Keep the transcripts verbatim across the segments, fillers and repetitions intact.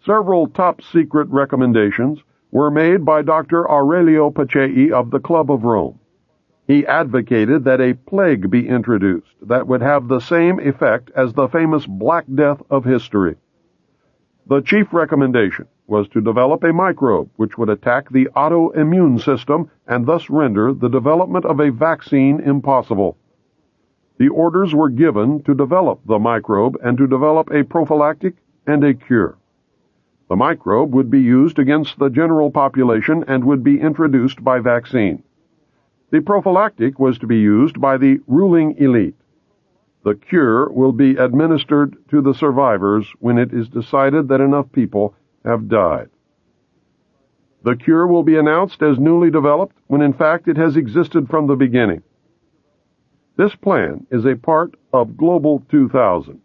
Several top-secret recommendations were made by Doctor Aurelio Pacelli of the Club of Rome. He advocated that a plague be introduced that would have the same effect as the famous Black Death of history. The chief recommendation was to develop a microbe which would attack the autoimmune system and thus render the development of a vaccine impossible. The orders were given to develop the microbe and to develop a prophylactic and a cure. The microbe would be used against the general population and would be introduced by vaccine. The prophylactic was to be used by the ruling elite. The cure will be administered to the survivors when it is decided that enough people have died. The cure will be announced as newly developed when in fact it has existed from the beginning. This plan is a part of Global two thousand.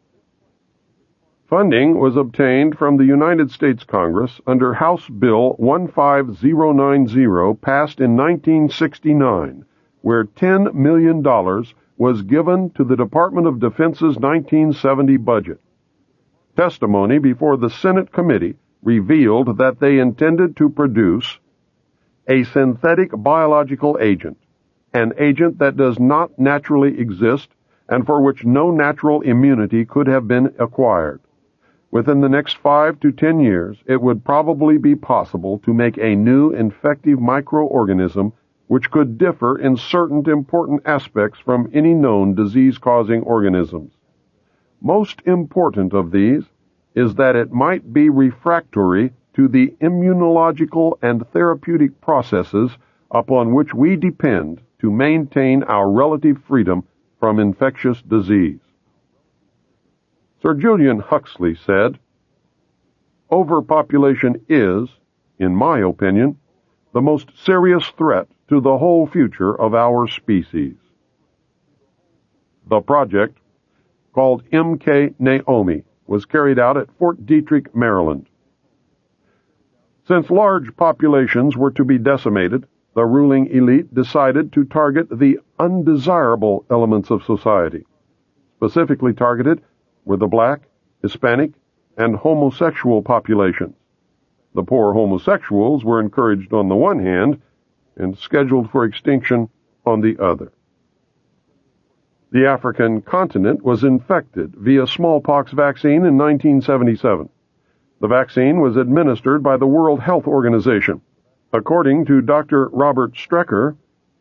Funding was obtained from the United States Congress under House Bill one five zero nine zero passed in nineteen sixty-nine, where ten million dollars was given to the Department of Defense's nineteen seventy budget. Testimony before the Senate committee revealed that they intended to produce a synthetic biological agent, an agent that does not naturally exist and for which no natural immunity could have been acquired. Within the next five to ten years, it would probably be possible to make a new infective microorganism which could differ in certain important aspects from any known disease-causing organisms. Most important of these is that it might be refractory to the immunological and therapeutic processes upon which we depend to maintain our relative freedom from infectious disease. Sir Julian Huxley said, "Overpopulation is, in my opinion, the most serious threat to the whole future of our species." The project, called M K Naomi, was carried out at Fort Detrick, Maryland. Since large populations were to be decimated, the ruling elite decided to target the undesirable elements of society. Specifically targeted were the black, Hispanic, and homosexual populations. The poor homosexuals were encouraged on the one hand and scheduled for extinction on the other. The African continent was infected via smallpox vaccine in nineteen seventy-seven. The vaccine was administered by the World Health Organization. According to Doctor Robert Strecker,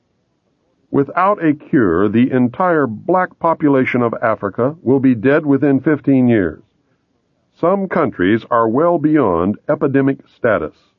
without a cure, the entire black population of Africa will be dead within fifteen years. Some countries are well beyond epidemic status.